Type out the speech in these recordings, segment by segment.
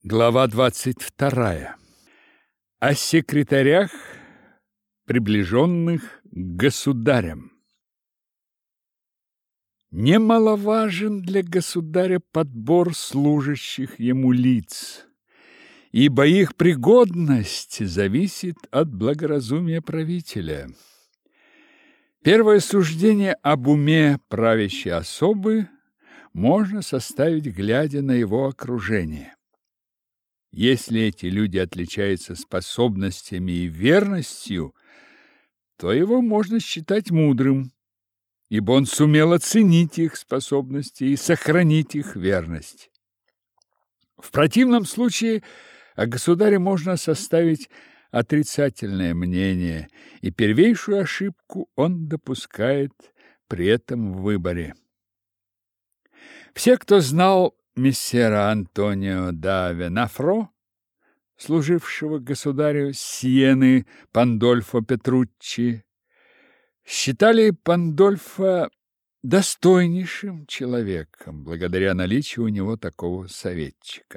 Глава 22. О секретарях, приближенных к государям. Немаловажен для государя подбор служащих ему лиц, ибо их пригодность зависит от благоразумия правителя. Первое суждение об уме правящей особы можно составить, глядя на его окружение. Если эти люди отличаются способностями и верностью, то его можно считать мудрым, ибо он сумел оценить их способности и сохранить их верность. В противном случае о государе можно составить отрицательное мнение, и первейшую ошибку он допускает при этом выборе. Все, кто знал мессера Антонио да Венафро, служившего государю Сиены Пандольфо Петруччи, считали Пандольфо достойнейшим человеком, благодаря наличию у него такого советчика.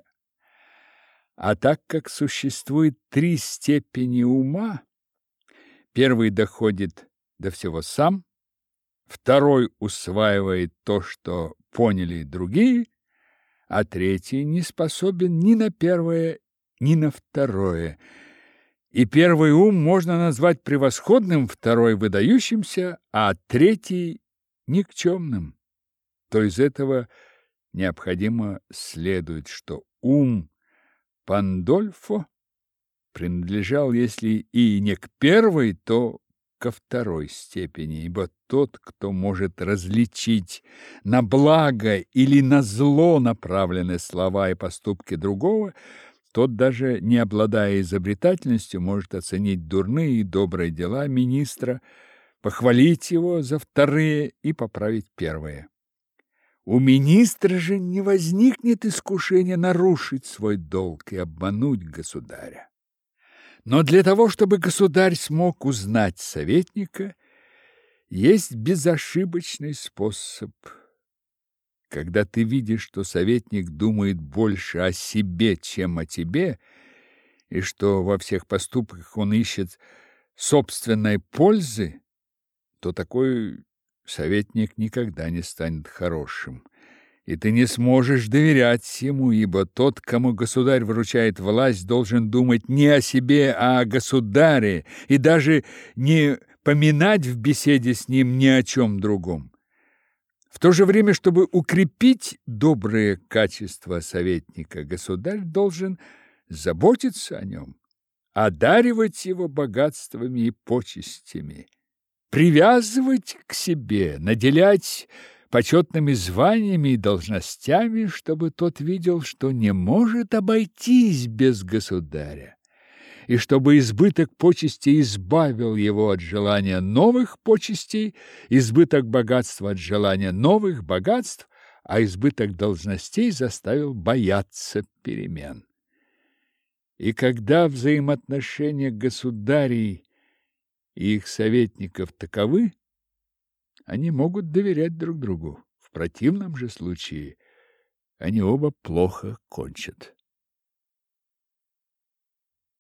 А так как существует 3 степени ума, первый доходит до всего сам, второй усваивает то, что поняли другие, а третий не способен ни на первое, ни на второе. И первый ум можно назвать превосходным, второй выдающимся, а третий никчемным. То из этого необходимо следует, что ум Пандольфо принадлежал, если и не к первой, то ко второй степени, ибо тот, кто может различить на благо или на зло направленные слова и поступки другого, тот, даже не обладая изобретательностью, может оценить дурные и добрые дела министра, похвалить его за вторые и поправить первые. У министра же не возникнет искушения нарушить свой долг и обмануть государя. Но для того, чтобы государь смог узнать советника, есть безошибочный способ. Когда ты видишь, что советник думает больше о себе, чем о тебе, и что во всех поступках он ищет собственной пользы, то такой советник никогда не станет хорошим. И ты не сможешь доверять ему, ибо тот, кому государь вручает власть, должен думать не о себе, а о государе, и даже не поминать в беседе с ним ни о чем другом. В то же время, чтобы укрепить добрые качества советника, государь должен заботиться о нем, одаривать его богатствами и почестями, привязывать к себе, наделять почетными званиями и должностями, чтобы тот видел, что не может обойтись без государя, и чтобы избыток почестей избавил его от желания новых почестей, избыток богатства от желания новых богатств, а избыток должностей заставил бояться перемен. И когда взаимоотношения государей и их советников таковы, они могут доверять друг другу. В противном же случае они оба плохо кончат.